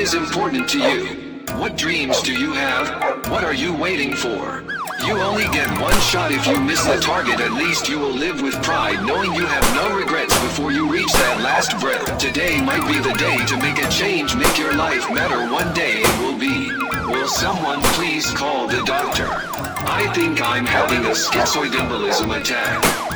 is important to you? What dreams do you have? What are you waiting for? You only get one shot. If you miss the target, at least you will live with pride, knowing you have no regrets before you reach that last breath. Today might be the day to make a change, make your life matter. One day it will be. Will someone please call the doctor? I think I'm having a schizoid embolism attack.